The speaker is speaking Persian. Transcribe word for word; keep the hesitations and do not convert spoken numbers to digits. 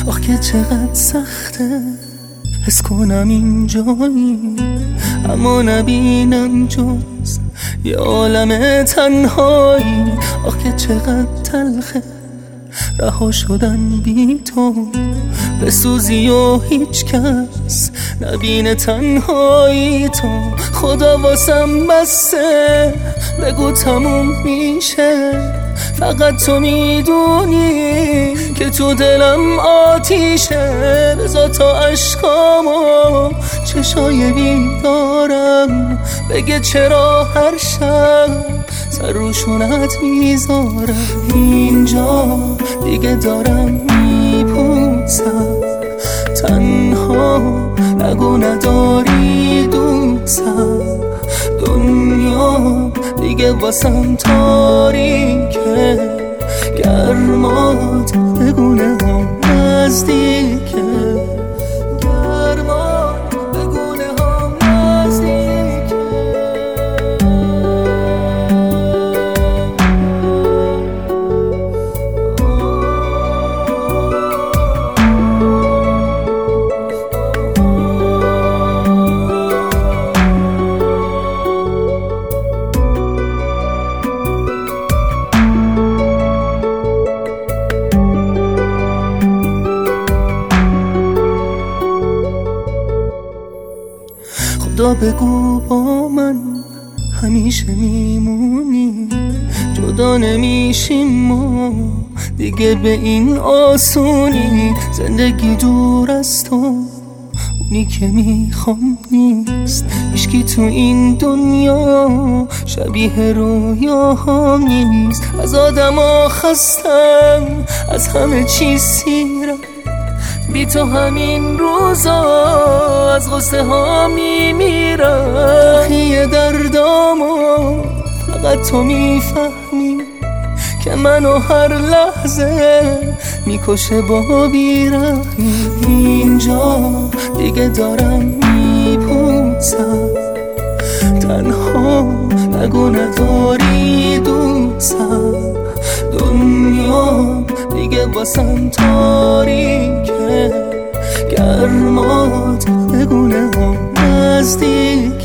آخ که چقدر سخته حس کنم اینجایی اما نبینم جز یه عالم تنهایی. آخ که چقدر تلخه رها شدن بی تو، بسوزی و هیچ کس نبینه تنهایی تو. خدا واسم بسته بگو تموم میشه، فقط تو میدونی که تو دلم آتیشه. بذار تا عشقامو چشای بیدارم بگه چرا هر شب سر روشونت میذارم. اینجا دیگه دارم میپوسم، تنها نگو نداری دوستم. دنیا دیگه واسم تاریکه، گرمات بگونه ها نزدیکه. خدا بگو با من همیشه میمونی، جدا نمیشیم ما دیگه به این آسونی. زندگی دور از تو اونی که میخوام نیست، هیچکی تو این دنیا شبیه رویاهام نیست. از آدما خستم، از همه چیز سیرم، بی تو همین روزا از غصه ها میمیرم. تخیه دردامو فقط تو میفهمی که منو هر لحظه میکشه با بیرحمی. اینجا دیگه دارم میپوسم، تنها نگو نداری دوستم. دنیا دیگه واسم تاریکه، گرمات بگونه ها نزدیک.